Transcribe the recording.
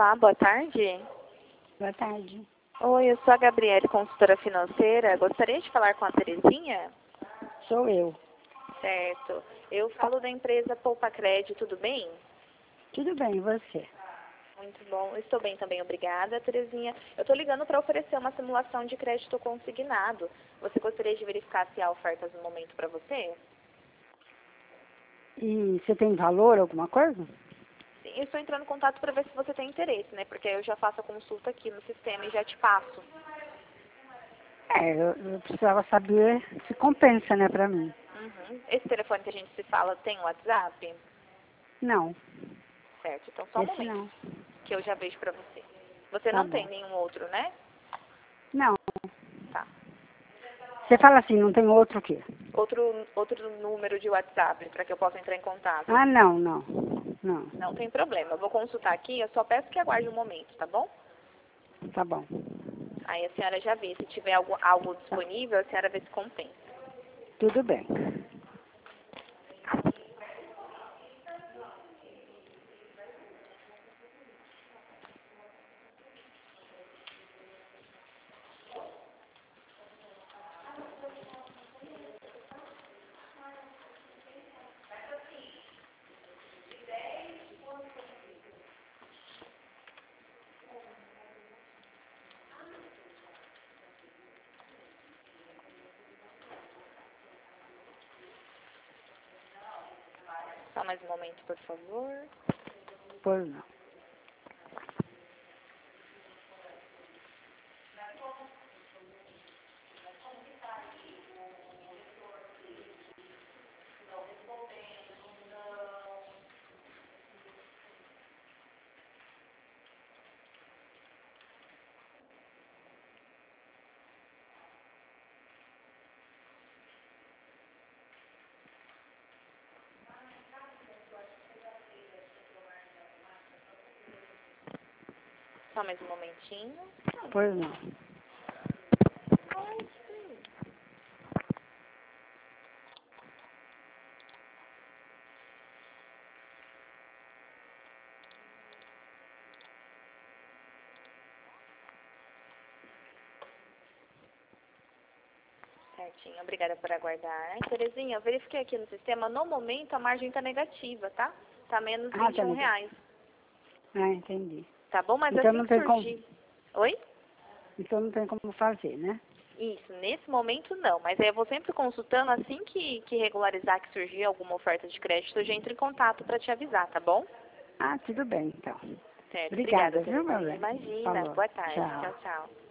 Olá, boa tarde. Boa tarde. Oi, eu sou a Gabriele, consultora financeira. Gostaria de falar com a Terezinha? Sou eu. Certo. Eu falo da empresa Poupa Crédito, tudo bem? Tudo bem, e você? Muito bom. Eu estou bem também, obrigada, Terezinha. Eu estou ligando para oferecer uma simulação de crédito consignado. Você gostaria de verificar se há ofertas no momento para você? E você tem valor, alguma coisa? Sim, eu estou entrando em contato para ver se você tem interesse, né? Porque aí eu já faço a consulta aqui no sistema e já te passo. Eu precisava saber se compensa, né, pra mim. Uhum. Esse telefone que a gente se fala tem WhatsApp? Não, Certo, então só um esse momento não. que eu já vejo para você. Você Tá não tem bom. nenhum outro, né? Não. Tá. Você fala assim, não tem outro o quê? Outro número de WhatsApp para que eu possa entrar em contato. Ah, não, não. Não. Não tem problema. Eu vou consultar aqui, eu só peço que aguarde um momento, tá bom? Tá bom. Aí a senhora já vê. Se tiver algo Tá. disponível, a senhora vê se compensa. Tudo bem. Só mais um momento, por favor. Pois não. Só mais um momentinho. Pois não. Certinho, obrigada por aguardar. Terezinha, eu verifiquei aqui no sistema, no momento a margem está negativa, tá? Tá menos Ah, tá R$ 21. Ah, entendi. Tá bom? Mas Então assim não que tem como, surgir... Oi? então não tem como fazer, né? Isso, nesse momento não, mas aí eu vou sempre consultando, assim que regularizar, que surgir alguma oferta de crédito, eu já entro em contato para te avisar, tá bom? Ah, tudo bem, então. Certo, obrigada, Obrigada, viu, meu Terezinha. bem? Imagina, Falou. boa tarde, Tchau. tchau, tchau.